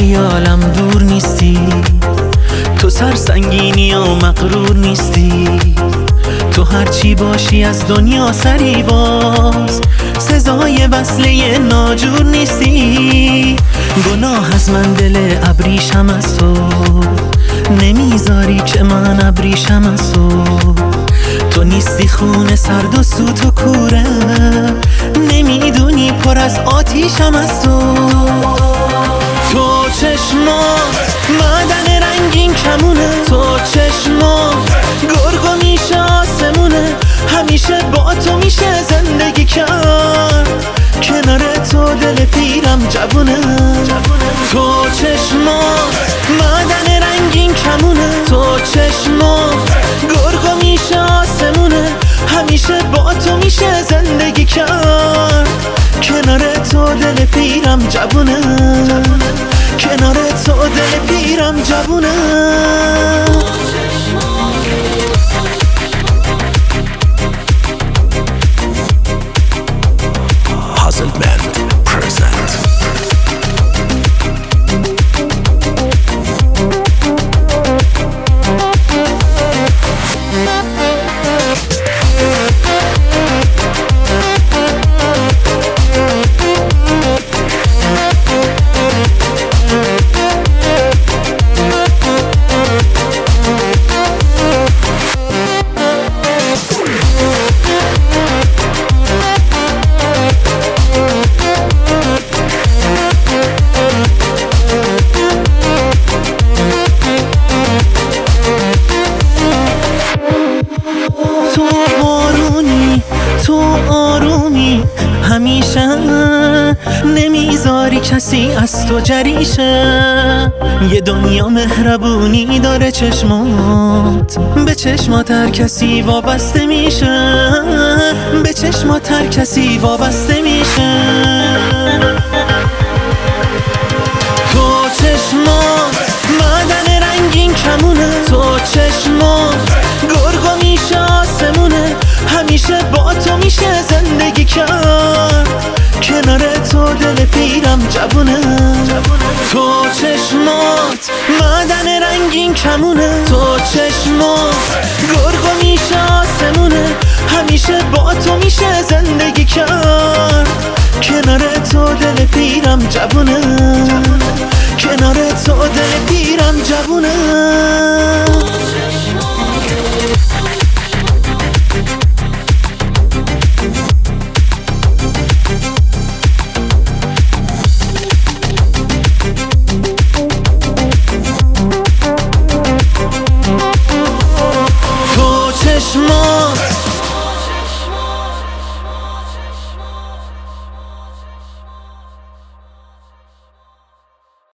خیالم دور نیستی، تو سرسنگینی و مغرور نیستی، تو هرچی باشی از دنیا سری باز، سزای وصله ناجور نیستی. گناه از من دل ابریشم از تو، نمیذاری که من ابریشم از تو نیستی خون سرد و سوت و کوره، نمیدونی پر از آتیشم از تو چشمات معدن رنگین کمونه، تو چشمات گرگ و میشه آسمونه، همیشه با تو میشه زندگی کرد، کنار تو دل پیرم جوونه. تو چشمات معدن رنگین کمونه، تو چشمات گرگ و میشه آسمونه، همیشه با تو میشه زندگی کرد، کنار تو دل پیرم جوونه، کنار تو دل پیرم جوونه. تو آرومی همیشه، نمیذاری کسی از تو جریشه، یه دنیا مهربونی داره چشمات، به چشمات هر کسی وابسته میشه، به چشمات هر کسی وابسته میشه. تو چشمات معدن رنگین کمونه، تو چشمات گرگ و میشه آسمونه، همیشه با تو میشه زندگی کرد، کنار تو دل پیرم جوونه. تو چشمات معدن رنگین کمونه، تو چشمات گرگ و میشه آسمونه، همیشه با تو میشه زندگی کرد، کنار تو دل پیرم جوونه، کنار تو دل پیرم جوونه.